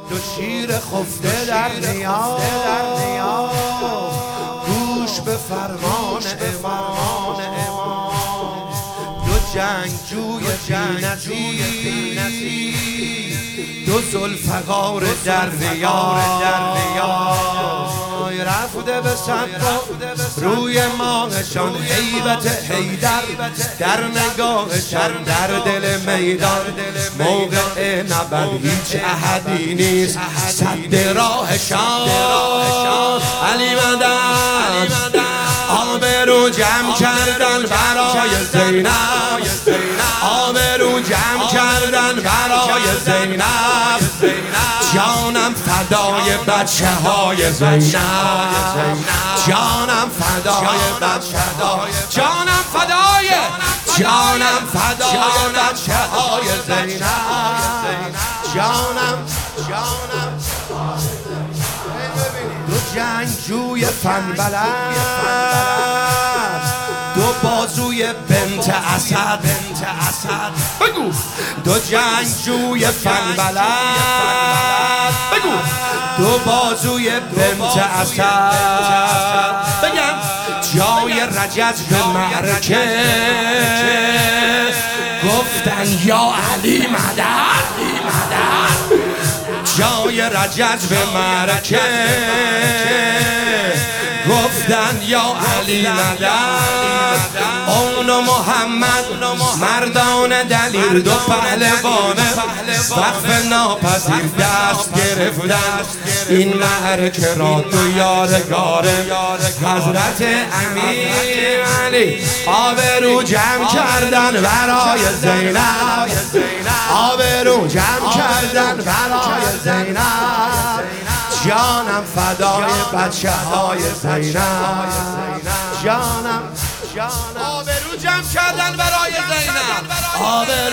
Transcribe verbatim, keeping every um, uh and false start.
دو شیر خفته در نیام گوش به فرمان امام، دو جنگجوی بی‌نظیر، دو ذوالفقار در نیام رفته به صدقا روی ماهشان هیبت حیدر در نگاهشان در دل میدان موقع نبرد هیچ احدی نیست سد راهشان علی مدد آبرو جمع کردن برای زینب، آبرو جمع کردن برای زینب، جانم فدای بچه های زینب، جانم فدای بچه های جانم فدای جانم فدای بچه های زینب، جانم جانم دو جنگجوی فنبلد، دو بازوی بنت اسد، بنت اسد بگو دو جنگجوی فنبلد، بگو دو بازوی بنت اسد، بگم جای رجز به معرکه گفتن یا علی مدد، جای رجز به معرکه گفتن یا علی مدد، اون و محمد مردان دلیر دو پهلوان وقف ناپذیر دست گرفتن این معرکه را تو یادگار حضرت امیر علی آبرو جمع کردن برای زینب، آبرو جمع کردن برای زینب، جانم فدای بچه های زینب، جانم جانم آبرو جمع کردن برای زینب، آبرو